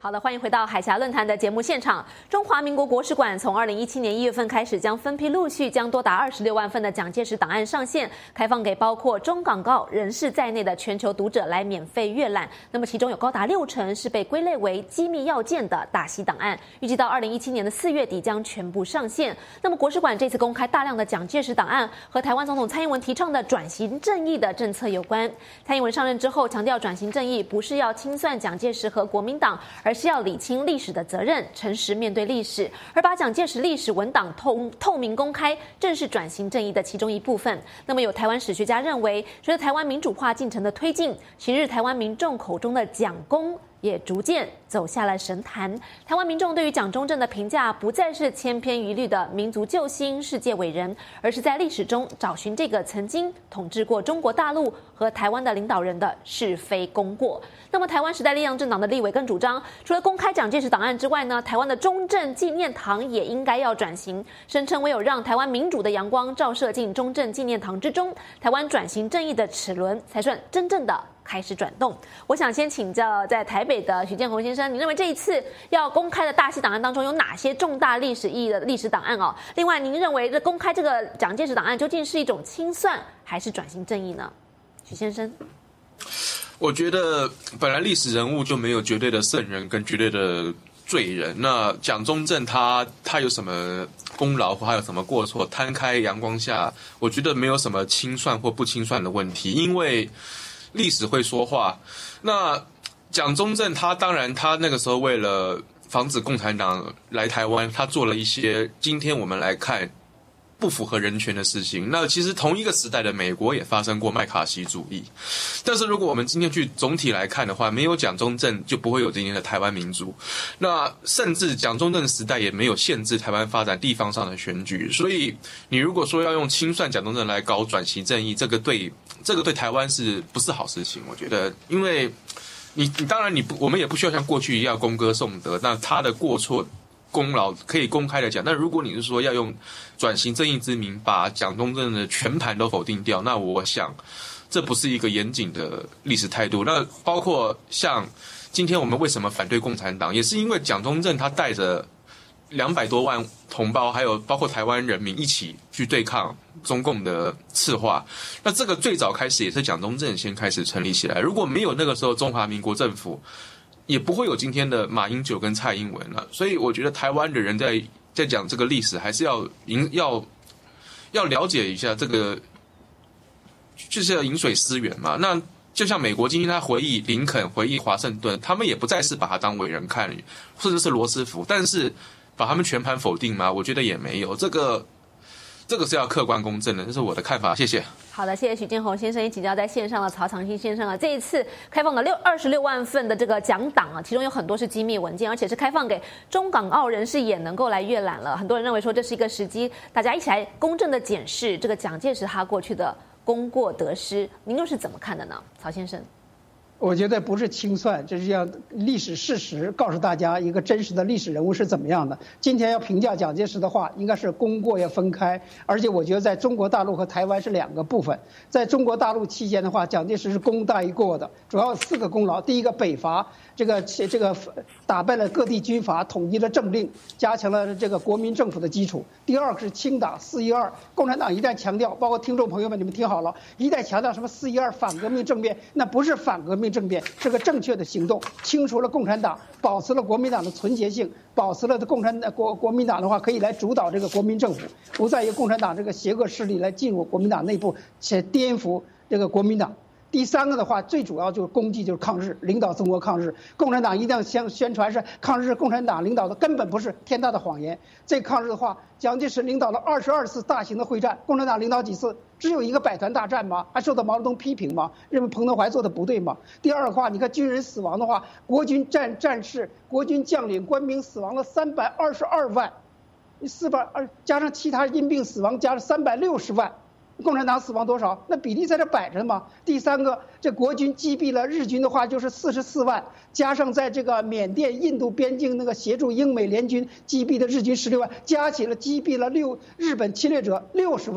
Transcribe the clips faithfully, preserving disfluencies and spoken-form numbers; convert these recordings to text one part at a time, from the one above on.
好的，欢迎回到海峡论坛的节目现场。中华民国国史馆从二零一七年一月份开始，将分批陆续将多达二十六万份的蒋介石档案上线，开放给包括中港澳人士在内的全球读者来免费阅览。那么其中有高达六成是被归类为机密要件的大溪档案，预计到二零一七年的四月底将全部上线。那么国史馆这次公开大量的蒋介石档案，和台湾总统蔡英文提倡的转型正义的政策有关。蔡英文上任之后强调，转型正义不是要清算蒋介石和国民党，而是要理清历史的责任，诚实面对历史，而把蒋介石历史文档透透明公开，正是转型正义的其中一部分。那么有台湾史学家认为，随着台湾民主化进程的推进，昔日台湾民众口中的蒋公也逐渐走下了神坛。台湾民众对于蒋中正的评价不再是千篇一律的民族救星、世界伟人，而是在历史中找寻这个曾经统治过中国大陆和台湾的领导人的是非功过。那么台湾时代力量政党的立委更主张，除了公开蒋介石档案之外呢，台湾的中正纪念堂也应该要转型，声称唯有让台湾民主的阳光照射进中正纪念堂之中，台湾转型正义的齿轮才算真正的开始转动。我想先请教在台北的许建宏先生，你认为这一次要公开的大溪档案当中有哪些重大历史意义的历史档案哦？另外，您认为这公开这个蒋介石档案究竟是一种清算还是转型正义呢？许先生， 我觉得本来历史人物就没有绝对的圣人跟绝对的罪人，那蒋中正他他有什么功劳或还有什么过错，摊开阳光下，我觉得没有什么清算或不清算的问题，因为历史会说话。那蒋中正他当然他那个时候为了防止共产党来台湾，他做了一些今天我们来看不符合人权的事情。那其实同一个时代的美国也发生过麦卡锡主义，但是如果我们今天去总体来看的话，没有蒋中正就不会有今天的台湾民主，那甚至蒋中正时代也没有限制台湾发展地方上的选举。所以你如果说要用清算蒋中正来搞转型正义，这个对这个对台湾是不是好事情？我觉得，因为你你当然你不我们也不需要像过去一样功歌颂德，那他的过错功劳可以公开的讲，但如果你是说要用转型正义之名把蒋中正的全盘都否定掉，那我想这不是一个严谨的历史态度。那包括像今天我们为什么反对共产党，也是因为蒋中正他带着两百多万同胞，还有包括台湾人民一起去对抗中共的赤化。那这个最早开始也是蒋中正先开始成立起来，如果没有那个时候中华民国政府，也不会有今天的马英九跟蔡英文了。所以我觉得台湾的人在在讲这个历史，还是要引要要了解一下这个，就是要饮水思源嘛。那就像美国今天他回忆林肯、回忆华盛顿，他们也不再是把他当伟人看，甚至是罗斯福，但是把他们全盘否定吗？我觉得也没有。这个这个是要客观公正的，这是我的看法。谢谢。 好的，谢谢许建宏先生，也请教在线上的曹长兴先生啊。这一次开放了六二十六万份的这个蒋档啊，其中有很多是机密文件，而且是开放给中港澳人士也能够来阅览了。很多人认为说这是一个时机，大家一起来公正的检视这个蒋介石他过去的功过得失。您又是怎么看的呢，曹先生？ 我觉得不是清算，这是让历史事实告诉大家一个真实的历史人物是怎么样的。今天要评价蒋介石的话，应该是功过要分开，而且我觉得在中国大陆和台湾是两个部分。在中国大陆期间的话，蒋介石是功大于过的，主要有四个功劳。第一个，北伐，这个这个打败了各地军阀，统一了政令，加强了这个国民政府的基础。第二个是清打四一二，共产党一旦强调，包括听众朋友们你们听好了，一旦强调什么四一二反革命政变，那不是反革命政变，是个正确的行动，清除了共产党，保持了国民党的纯洁性，保持了共产国国民党的话可以来主导这个国民政府，不再由共产党这个邪恶势力来进入国民党内部，且颠覆这个国民党。第三个的话，最主要就是功绩，就是抗日，领导中国抗日。共产党一定宣宣传是抗日，共产党领导的根本不是，天大的谎言。这抗日的话，蒋介石领导了二十二次大型的会战，共产党领导几次？只有一个百团大战吗？还受到毛泽东批评吗？认为彭德怀做的不对吗？第二的话，你看军人死亡的话，国军战战士、国军将领、官兵死亡了三百二十二万，四百二加上其他因病死亡，加上三百六十万。共产党死亡多少？那比例在这摆着嘛。第三个，这国军击毙了日军的话就是四十四万，加上在这个缅甸、印度边境那个协助英美联军击毙的日军十六万，加起来击毙了六日本侵略者六十万。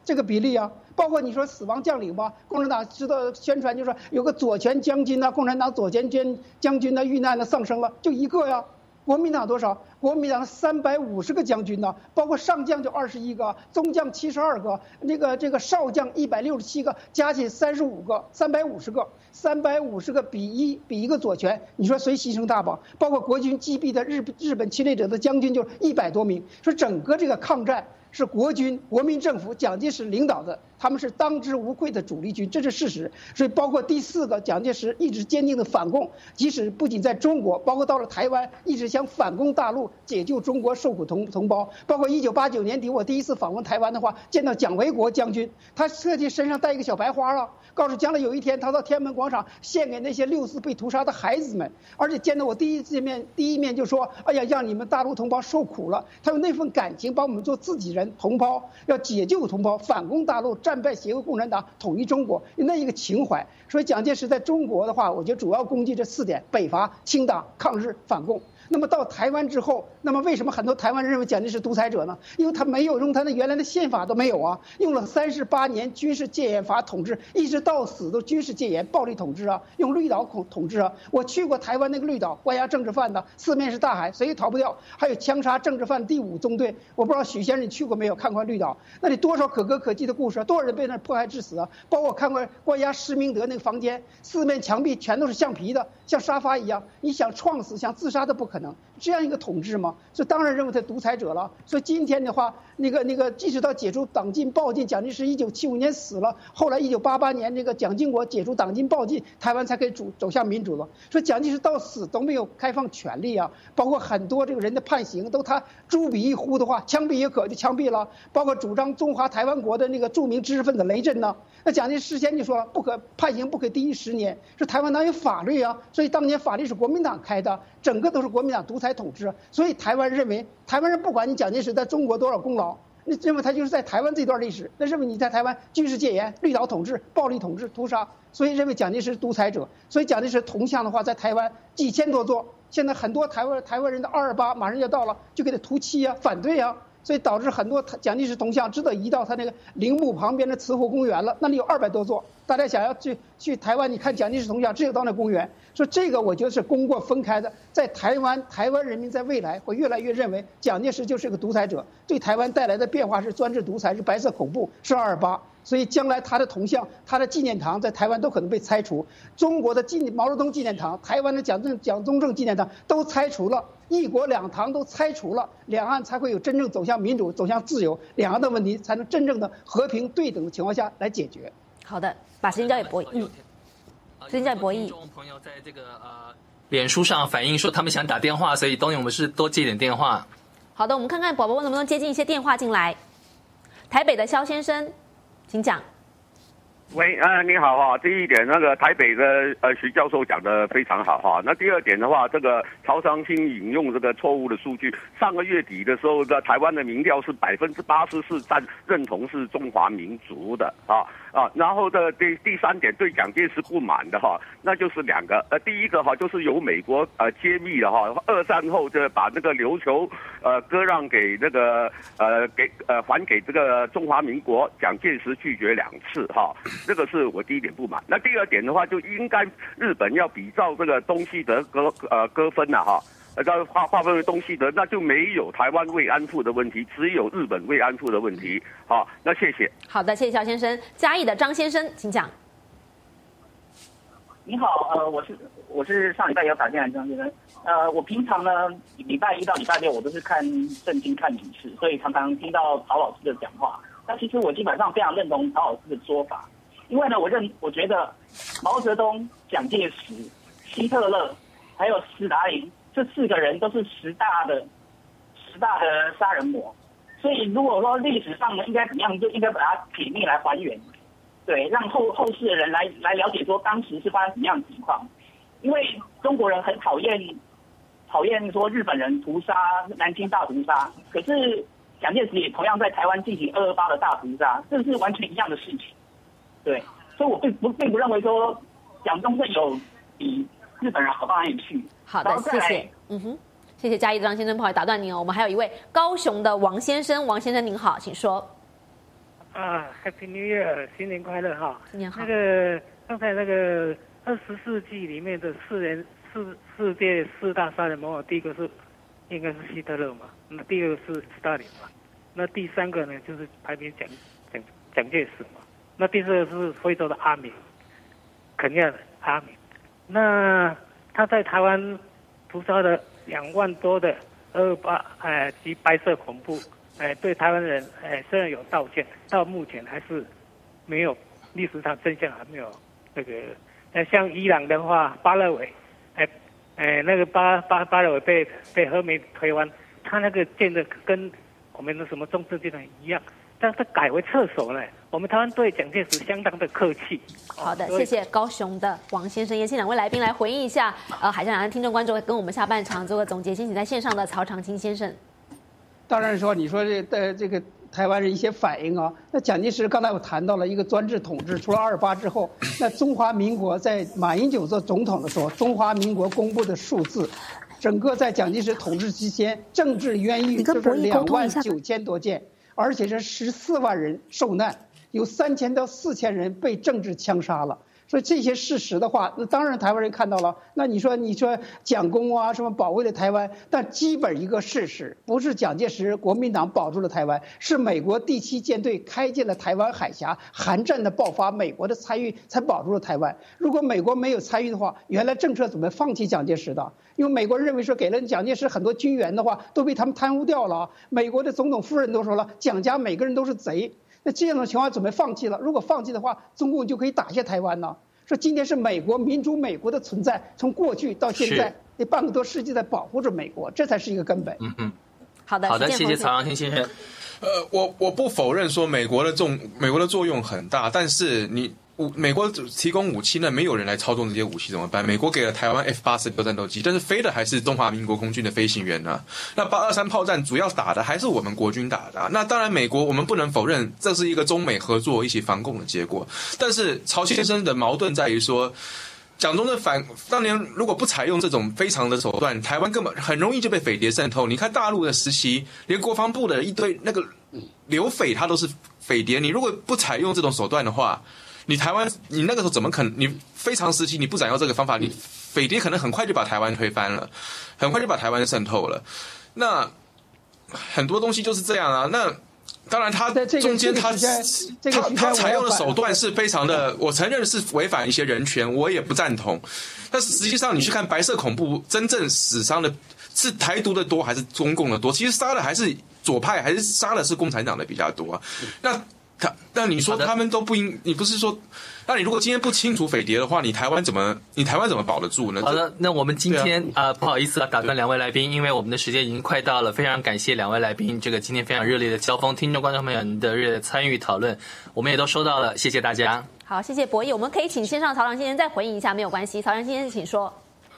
这个比例啊。包括你说死亡将领吧，共产党知道宣传就说有个左权将军呐、啊，共产党左权将将军呢遇难了丧生了，就一个呀。国民党多少？国民党三百五十个将军呢，包括上将就二十一个，中将七十二个，那个这个少将一百六十七个，加起三十五个，三百五十个，三百五十个比一比一个左权，你说谁牺牲大吧？包括国军击毙的日日本侵略者的将军就一百多名，说整个这个抗战。是国军、国民政府、蒋介石领导的，他们是当之无愧的主力军，这是事实。所以，包括第四个，蒋介石一直坚定的反共，即使不仅在中国，包括到了台湾，一直想反攻大陆，解救中国受苦同同胞。包括一九八九年底，我第一次访问台湾的话，见到蒋维国将军，他特地身上带一个小白花啊，告诉将来有一天他到天安门广场献给那些六四被屠杀的孩子们。而且见到我第一次面，第一面就说：“哎呀，让你们大陆同胞受苦了。”他用那份感情把我们做自己人。同胞要解救同胞，反攻大陆，战败邪恶共产党，统一中国，那一个情怀。所以蒋介石在中国的话，我觉得主要攻击这四点：北伐、清党、抗日、反共。那么到台湾之后，那么为什么很多台湾人认为蒋介石独裁者呢？因为他没有用他的原来的宪法都没有啊，用了三十八年军事戒严法统治，一直到死都军事戒严、暴力统治啊，用绿岛统统治啊。我去过台湾那个绿岛，关押政治犯的，四面是大海，谁也逃不掉。还有枪杀政治犯第五纵队，我不知道许先生你去过没有？看过绿岛，那里多少可歌可泣的故事，多少人被那迫害致死啊！包括看过关押施明德那个房间，四面墙壁全都是橡皮的，像沙发一样，你想撞死、想自杀都不可能。这样一个统治吗？这当然认为他独裁者了。所以今天的话，那个那个，即使到解除党禁报禁，蒋介石一九七五年死了，后来一九八八年那个蒋经国解除党禁报禁，台湾才可以走走向民主了。所以蒋介石到死都没有开放权利啊，包括很多这个人的判刑都他朱笔一呼的话，枪毙也可就枪毙了。包括主张中华台湾国的那个著名知识分子雷震呢，那蒋介石事先就说不可判刑不可低于十年，说台湾党有法律啊，所以当年法律是国民党开的，整个都是国民党独裁统治。所以台湾认为，台湾人不管你蒋介石在中国多少功劳，那认为他就是在台湾这段历史，那认为你在台湾军事戒严、绿岛统治、暴力统治、屠杀，所以认为蒋介石是独裁者。所以蒋介石铜像的话，在台湾几千多座，现在很多台湾台湾人的二二八马上要到了，就给他涂漆啊，反对啊。所以导致很多蒋介石铜像只得移到他那个陵墓旁边的慈湖公园了，那里有二百多座。大家想要去去台湾，你看蒋介石铜像只有到那公园。所以这个我觉得是功过分开的。在台湾，台湾人民在未来会越来越认为蒋介石就是个独裁者，对台湾带来的变化是专制独裁，是白色恐怖，是二二八。所以将来他的铜像、他的纪念堂在台湾都可能被拆除。中国的纪毛泽东纪念堂、台湾的蒋正蒋中正纪念堂都拆除了，一国两堂都拆除了，两岸才会有真正走向民主、走向自由，两岸的问题才能真正的和平对等的情况下来解决。 好的，把时间交给博弈。嗯，时间交给博弈。听众朋友在这个呃脸书上反映说他们想打电话，所以东勇我们是多接点电话。 好的，我们看看宝宝能不能接进一些电话进来。台北的肖先生。请讲。 喂，呃，你好哈。第一点，那个台北的呃徐教授讲的非常好哈。那第二点的话，这个曹长青引用这个错误的数据，上个月底的时候，在台湾的民调是百分之八十四赞认同是中华民族的啊啊。然后的第第三点，对蒋介石不满的哈，那就是两个，呃，第一个哈就是由美国呃揭秘的哈，二战后就把那个琉球呃割让给那个呃给呃还给这个中华民国，蒋介石拒绝两次哈。这个是我第一点不满。那第二点的话，就应该日本要比照这个东西德割呃割分了哈，呃划划分为东西德，那就没有台湾慰安妇的问题，只有日本慰安妇的问题。好，那谢谢。 好的，谢谢肖先生。嘉义的张先生，请讲。 你好，呃，我是我是上礼拜有打进来张先生。呃，我平常呢礼拜一到礼拜六我都是看圣经看影视，所以常常听到曹老师的讲话。那其实我基本上非常认同曹老师的说法。因为呢，我认我觉得毛泽东、蒋介石、希特勒还有斯大林这四个人都是十大的十大的杀人魔，所以如果说历史上呢应该怎么样，就应该把它撇密来还原，对，让后后世的人来来了解说当时是发生什么样的情况。因为中国人很讨厌讨厌说日本人屠杀南京大屠杀，可是蒋介石也同样在台湾进行二二八的大屠杀，这是完全一样的事情。对，所以我并不并不认为说蒋中正有比日本人好到哪里去。 好的，谢谢。嗯哼，谢谢嘉义的张先生，不好意思打断您哦。我们还有一位高雄的王先生，王先生您好，请说。 啊 ，Happy New Year， 新年快乐哈！ 新年好。 那个刚才那个二十世纪里面的四人世世界四大杀人魔，第一个是应该是希特勒嘛，那第二个是斯大林嘛，那第三个呢就是排名蒋蒋蒋介石嘛，那第四个是非洲的阿明，肯亚的阿明，那他在台湾屠杀了两万多的二二八哎及白色恐怖。哎，对台湾人，哎，虽然有道歉，到目前还是没有历史上真相还没有那个。那像伊朗的话，巴勒维，哎，哎，那个巴巴巴勒维被被和美推翻，他那个建的跟我们的什么中正纪念一样，但是改为厕所呢。我们台湾对蒋介石相当的客气。 好的，谢谢高雄的王先生，也请两位来宾来回应一下。呃，海峡两岸听众观众跟我们下半场做个总结，先请在线上的曹长青先生。 当然说，你说这呃这个台湾人一些反应啊，那蒋介石刚才我谈到了一个专制统治，除了二八之后，那中华民国在马英九做总统的时候，中华民国公布的数字，整个在蒋介石统治期间，政治冤狱就是两万九千多件，而且是十四万人受难，有三千到四千人被政治枪杀了。所以这些事实的话，那当然台湾人看到了。那你说，你说蒋公啊，什么保卫了台湾，但基本一个事实，不是蒋介石国民党保住了台湾，是美国第七舰队开进了台湾海峡，韩战的爆发，美国的参与才保住了台湾。如果美国没有参与的话，原来政策怎么放弃蒋介石的？因为美国人认为说给了蒋介石很多军援的话，都被他们贪污掉了。美国的总统夫人都说了，蒋家每个人都是贼。那这样的情况准备放弃了，如果放弃的话，中共就可以打下台湾呢。说今天是美国民主美国的存在，从过去到现在这半个多世纪在保护着美国，这才是一个根本。 嗯嗯， 好的， 好的，谢谢曹长青先生。 呃，我我不否认说美国的重美国的作用很大，但是你。美国提供武器，那没有人来操纵这些武器怎么办？美国给了台湾 F 八十六战斗机，但是飞的还是中华民国空军的飞行员呢。那八二三炮战主要打的还是我们国军打的、啊。那当然，美国我们不能否认这是一个中美合作一起防共的结果。但是曹先生的矛盾在于说，蒋中正反当年如果不采用这种非常的手段，台湾根本很容易就被匪谍渗透。你看大陆的时期，连国防部的一堆那个流匪他都是匪谍，你如果不采用这种手段的话。你台湾，你那个时候怎么可能？你非常时期你不采用这个方法，你匪谍可能很快就把台湾推翻了，很快就把台湾渗透了。那很多东西就是这样啊。那当然，他中间他他他采用的手段是非常的，我承认是违反一些人权，我也不赞同。但是实际上，你去看白色恐怖，真正死伤的是台独的多还是中共的多？其实杀的还是左派，还是杀的是共产党的比较多啊。那。他，那你说他们都不应，你不是说，那你如果今天不清除匪谍的话，你台湾怎么，你台湾怎么保得住呢？ 好的，那我们今天啊、呃，不好意思啊，打断两位来宾，因为我们的时间已经快到了，非常感谢两位来宾，这个今天非常热烈的交锋，听众观众朋友们的热烈参与讨论，我们也都收到了，谢谢大家。 好，谢谢博弈，我们可以请线上曹长先生再回应一下，没有关系，曹长先生请说。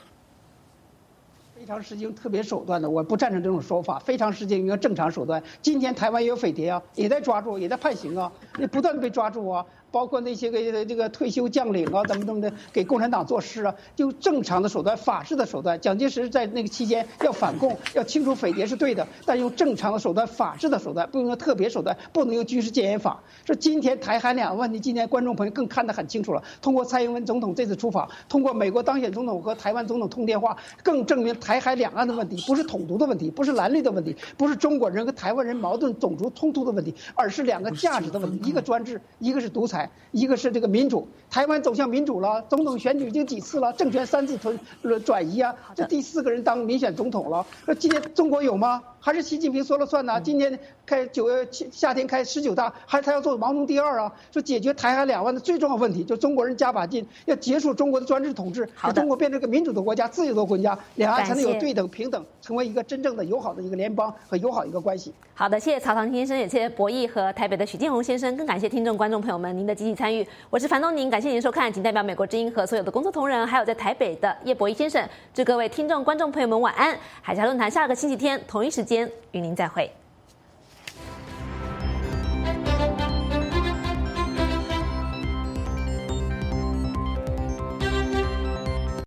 非常时期用特别手段的，我不赞成这种说法。非常时期用正常手段。今天台湾也有匪谍啊，也在抓住，也在判刑啊，也不断的被抓住啊。包括那些个这个退休将领啊，怎么怎么的，给共产党做事啊，就正常的手段、法治的手段。蒋介石在那个期间要反共、要清除匪谍是对的，但用正常的手段、法治的手段，不能用特别手段，不能用军事戒严法。说今天台海两岸问题，今天观众朋友更看得很清楚了。通过蔡英文总统这次出访，通过美国当选总统和台湾总统通电话，更证明台海两岸的问题不是统独的问题，不是蓝绿的问题，不是中国人和台湾人矛盾、种族冲突的问题，而是两个价值的问题，一个专制，一个是独裁。一个是这个民主，台湾走向民主了，总统选举已经几次了，政权三次转移啊，这第四个人当民选总统了。那今天中国有吗？还是习近平说了算呢？今天开九月夏天开十九大，还是他要做毛泽东第二啊？说解决台海两岸的最重要问题，就中国人加把劲，要结束中国的专制统治，使中国变成一个民主的国家、自由的国家，两岸才能有对等平等，成为一个真正的友好的一个联邦和友好一个关系。 好的，谢谢曹长先生，也谢谢博弈和台北的许建宏先生，更感谢听众观众朋友们您的积极参与。我是樊东宁，感谢您的收看，仅代表美国之音和所有的工作同仁，还有在台北的叶博弈先生，祝各位听众观众朋友们晚安。海峡论坛下个星期天同一时间与您再会。